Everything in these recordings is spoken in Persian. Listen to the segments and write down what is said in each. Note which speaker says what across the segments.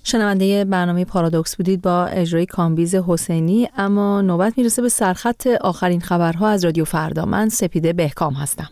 Speaker 1: شنونده برنامه پارادوکس بودید با اجرای کامبیز حسینی. اما نوبت میرسه به سرخط آخرین خبرها از رادیو فردا. من سپیده بهکام هستم.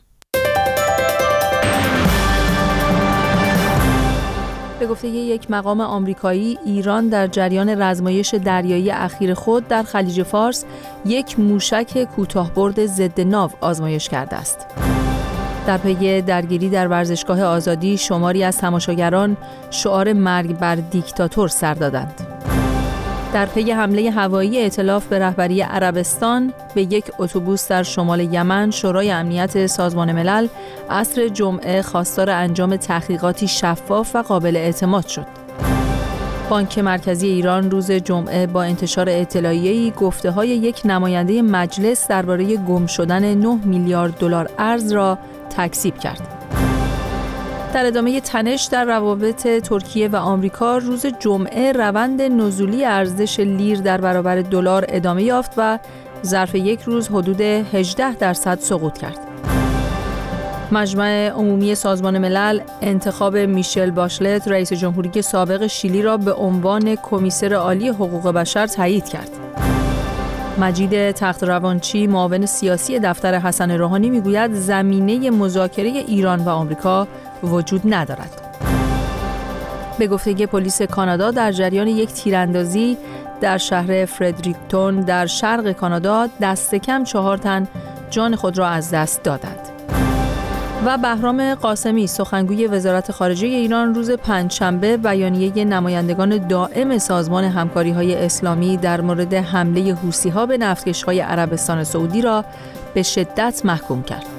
Speaker 1: به گفته یک مقام آمریکایی، ایران در جریان رزمایش دریایی اخیر خود در خلیج فارس یک موشک کوتاه‌برد ضد ناو آزمایش کرده است. در پی درگیری در ورزشگاه آزادی، شماری از تماشاگران شعار مرگ بر دیکتاتور سر دادند. در پی حمله هوایی ائتلاف به رهبری عربستان به یک اتوبوس در شمال یمن، شورای امنیت سازمان ملل عصر جمعه خواستار انجام تحقیقاتی شفاف و قابل اعتماد شد. بانک مرکزی ایران روز جمعه با انتشار اطلاعیه‌ای گفته‌های یک نماینده مجلس درباره گم شدن 9 میلیارد دلار ارز را تکذیب کرد. در ادامه تنش در روابط ترکیه و آمریکا، روز جمعه روند نزولی ارزش لیر در برابر دلار ادامه یافت و ظرف یک روز حدود 18% سقوط کرد. مجمع عمومی سازمان ملل انتخاب میشل باشلت، رئیس جمهوری سابق شیلی را به عنوان کمیسر عالی حقوق بشر تایید کرد. مجید تخت‌روانچی، معاون سیاسی دفتر حسن روحانی، میگوید زمینه مذاکره ایران و آمریکا وجود ندارد. به گفته پلیس کانادا، در جریان یک تیراندازی در شهر فردریکتون در شرق کانادا دست کم 4 تن جان خود را از دست دادند. و بهرام قاسمی، سخنگوی وزارت خارجه ایران، روز پنجشنبه بیانیه نمایندگان دائم سازمان همکاری‌های اسلامی در مورد حمله حوثی‌ها به نفتکش‌های عربستان سعودی را به شدت محکوم کرد.